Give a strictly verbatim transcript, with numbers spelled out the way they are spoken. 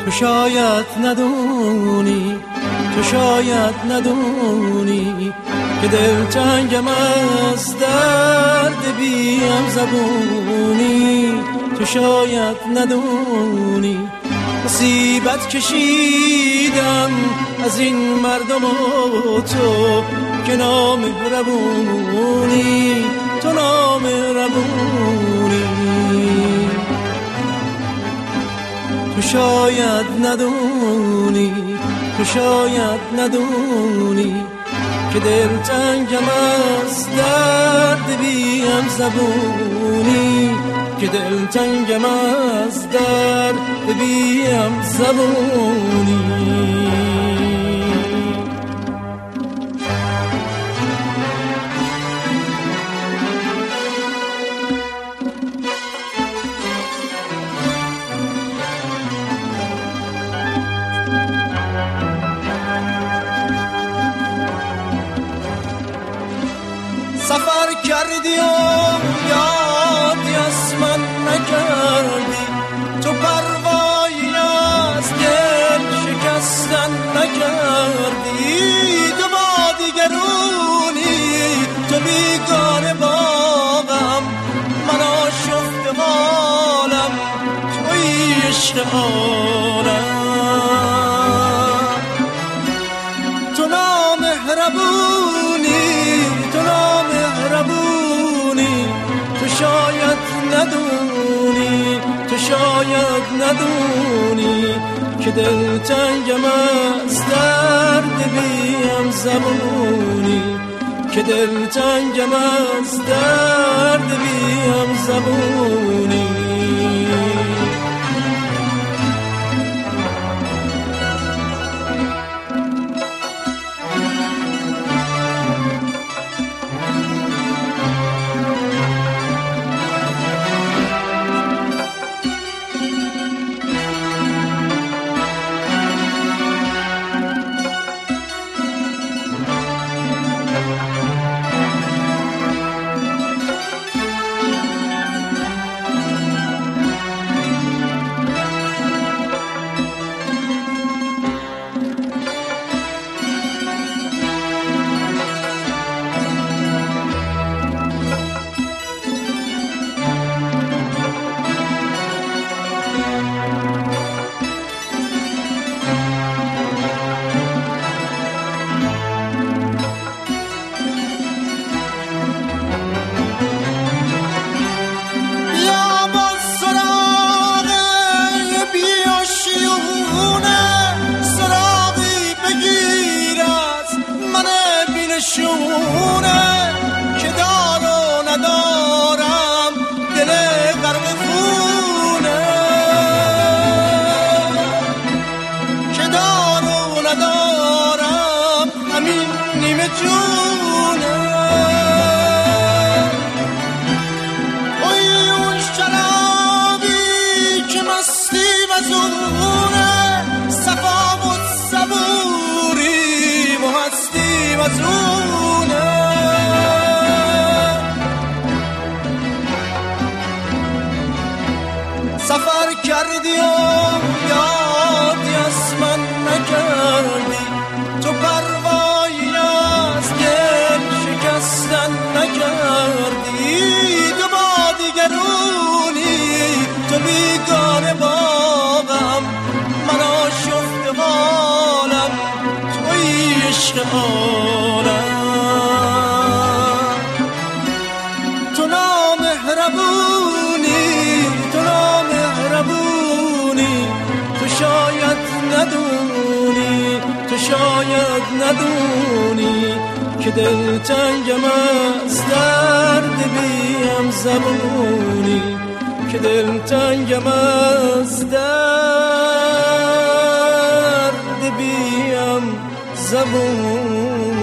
تو شاید ندونی، تو شاید ندونی که دلتنگم از درد بیم زبونی. تو شاید ندونی مصیبت کشیدم از این مردم و تو که نامهربونی، تو نامهربونی. تو شاید ندونی، تو شاید ندونی که دلتنگم از درد بیم زبونی، که دلتنگم از درد بیم زبونی. سفر کردی و یادی از من نکردی، تو پروایی از دل شکستن نکردی. تو با دیگرونی، تو بیگانه باغم، من آشفت حالم، توی عشق عالم. تو نامهربونی، تو نامهربونی. تو شاید ندونی، تو شاید ندونی که دلتنگم از درد بیم زبونی، که دلتنگم از درد بیم زبونی. شونه که دار و ندارم، دل غرق خونه، که دار و ندارم، همین نیمه جونه. اوی اون شرابی که مستی و زونه، صفا و صبوری و هستی و زونه. سفر کردی و یادی از من نکردی، تو پروایی از دل شکستن نکردی. تو با دیگرونی، تو بیگانه باغم، من آشفت حالم، توی عشق عالم. تو نامهربونی، تو نامهربونی. تو شاید ندونی، تو شاید ندونی که دلتنگم از درد بیم زبونی، که دلتنگم از درد بیم زبونی.